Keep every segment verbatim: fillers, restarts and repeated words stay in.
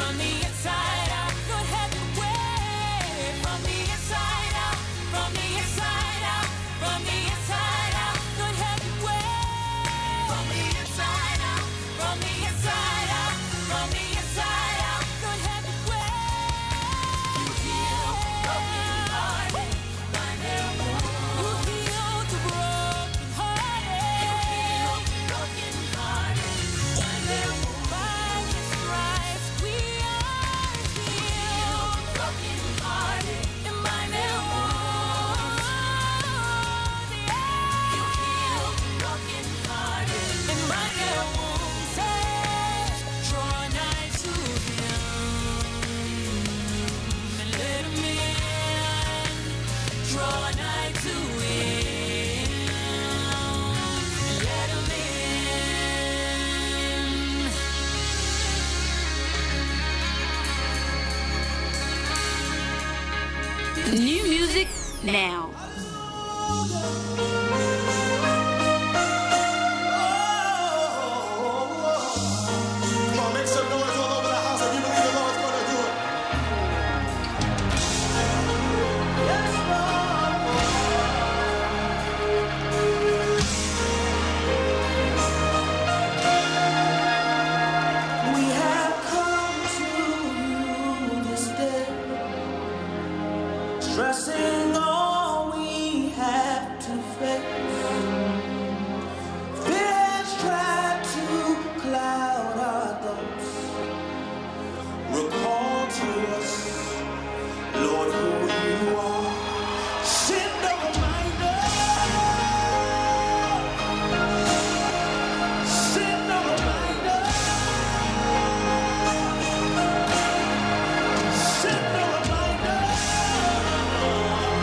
from the inside out. Lord, have your way from the inside out, from the inside out, from the inside out. Lord, have your way from the inside out, from the inside out, from the inside out. Lord, have your way. You heal broken hearted, bind their wounds. You heal the broken hearted. You heal broken hearted, bind their wounds. By His stripes we are healed. Broken hearted and bind their wounds. Yeah. You heal broken hearted and bind their wounds. Hey, draw nigh to Him and let Him in. Draw nigh to Him and let Him in. New music now. Come on, make some noise all over the house if you believe the Lord's gonna do it. Yes, Lord. We have come to you this day, stressing all we have to face. Fears try to cloud our thoughts. Recall to us, Lord, who you are. Send a reminder. Send a reminder. Send a reminder.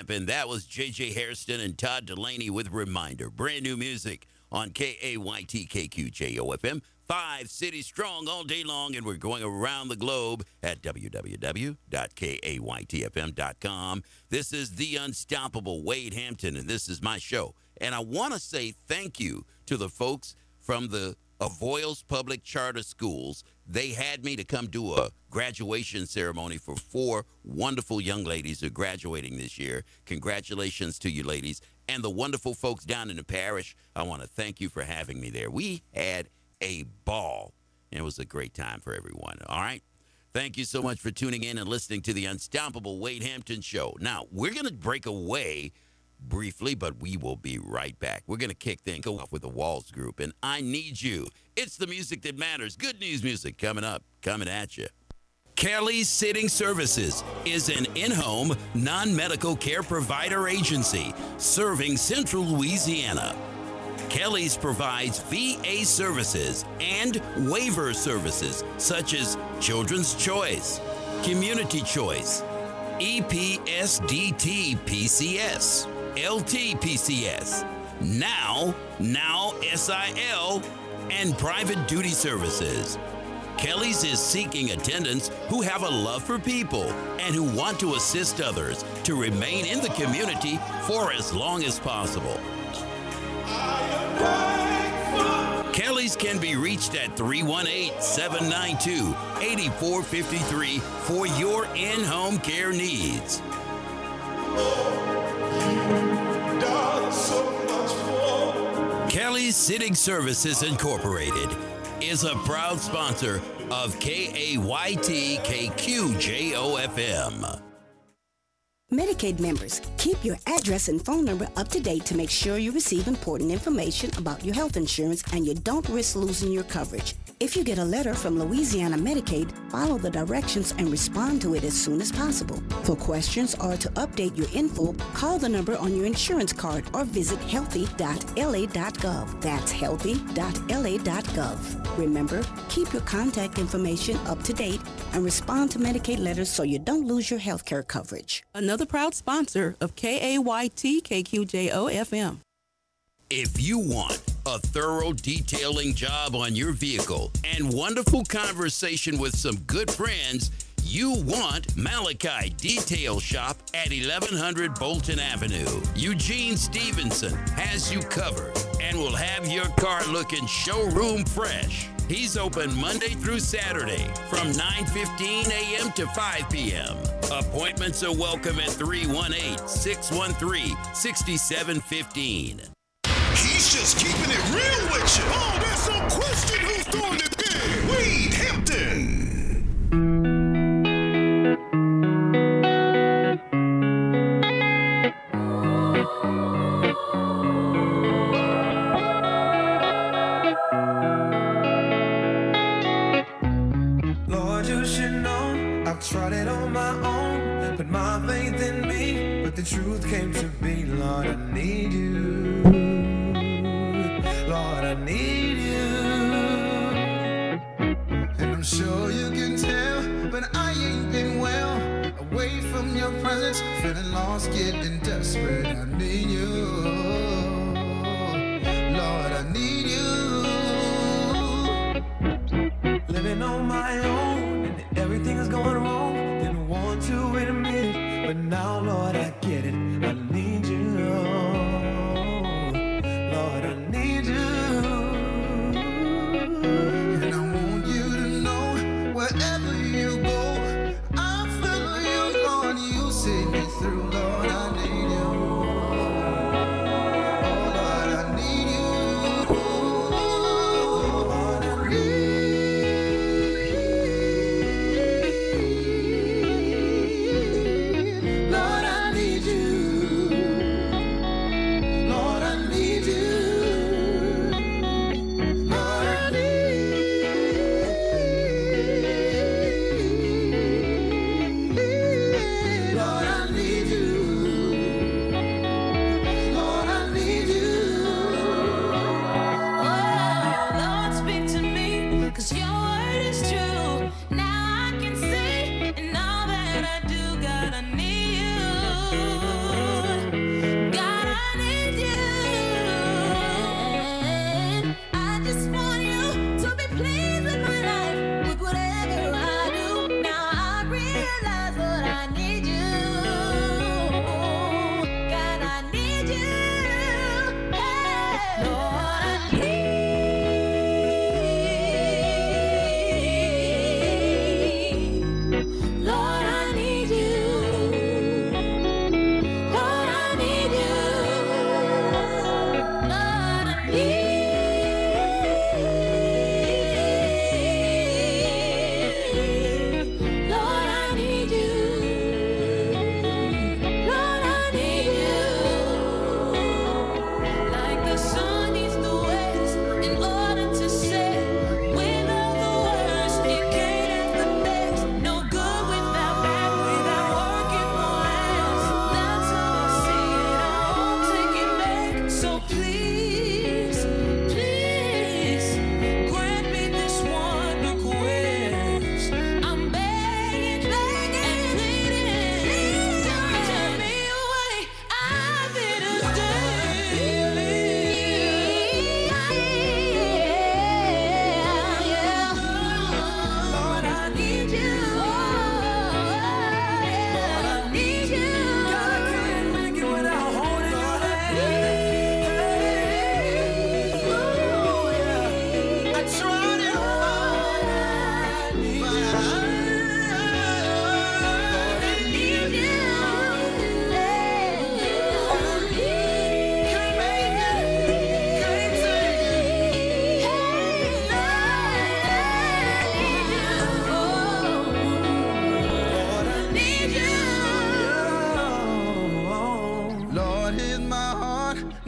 happened. That was J J Hairston and Todd Delaney with Reminder. Brand new music on K A Y T K Q J O F M. Five cities strong all day long, and we're going around the globe at w w w dot k a y t f m dot com. This is the unstoppable Wade Hampton, and this is my show. And I want to say thank you to the folks from the Avoyles Public Charter Schools. They had me to come do a graduation ceremony for four wonderful young ladies who are graduating this year. Congratulations to you ladies. And the wonderful folks down in the parish, I want to thank you for having me there. We had a ball, and it was a great time for everyone. All right? Thank you so much for tuning in and listening to the Unstoppable Wade Hampton Show. Now, we're going to break away briefly, but we will be right back. We're going to kick things off with the Walls Group, and I Need You. It's the music that matters. Good news music coming up, coming at you. Kelly's Sitting Services is an in-home, non-medical care provider agency serving Central Louisiana. Kelly's provides V A services and waiver services such as Children's Choice, Community Choice, E P S D T P C S, L T P C S, Now, Now S I L, and Private Duty Services. Kelly's is seeking attendants who have a love for people and who want to assist others to remain in the community for as long as possible. Kelly's can be reached at three one eight, seven nine two, eight four five three for your in-home care needs. Kelly's Sitting Services Incorporated is a proud sponsor of K A Y T K Q J O F M. Medicaid members, keep your address and phone number up to date to make sure you receive important information about your health insurance and you don't risk losing your coverage. If you get a letter from Louisiana Medicaid, follow the directions and respond to it as soon as possible. For questions or to update your info, call the number on your insurance card or visit healthy dot l a dot gov. That's healthy dot l a dot gov. Remember, keep your contact information up to date and respond to Medicaid letters so you don't lose your health care coverage. Another proud sponsor of K A Y T K Q J O F M. If you want a thorough detailing job on your vehicle and wonderful conversation with some good friends, you want Malachi Detail Shop at eleven hundred Bolton Avenue. Eugene Stevenson has you covered and will have your car looking showroom fresh. He's open Monday through Saturday from nine fifteen a m to five p m Appointments are welcome at three one eight, six one three, six seven one five. He's just keeping it real with you. Oh, there's no question who's doing it big. Wade Hampton. Lord, you should know I've tried it on my own, put my faith in me, but the truth came to be. Lord, I need you. Lord, I need you. And I'm sure you can tell, but I ain't been well. Away from your presence, feeling lost, getting desperate. I need you. Lord, I need you. Living on my own, and everything is going wrong. Didn't want to admit it, but now, Lord, I get it. I need you. Lord, I need you. And I want you to know, wherever you go, I follow you, Lord. You see me through, Lord, I need you.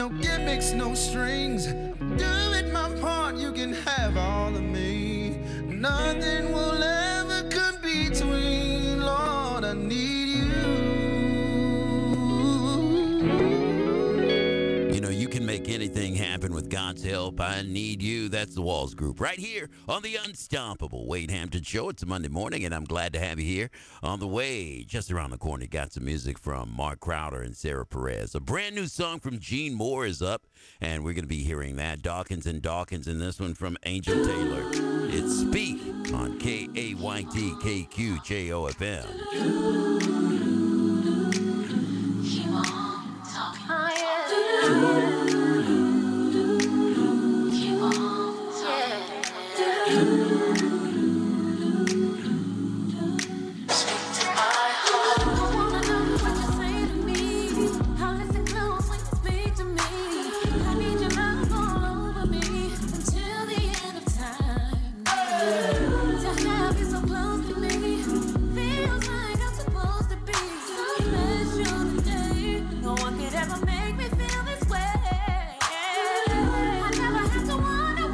no gimmicks, no strings. I'm doing my part, you can have all of me. Nothing will ever come between, Lord, I need you. You know, you can make anything happen with God's help. I need you. That's the Walls Group right here on the Unstoppable Wade Hampton Show. It's a Monday morning, and I'm glad to have you here. On the way, just around the corner, got some music from Mark Crowder and Sarah Perez. A brand new song from Gene Moore is up, and we're going to be hearing that. Dawkins and Dawkins, and this one from Angel Taylor. It's Speak on K A Y T K Q J O F M. Keep on talking. Keep on talking.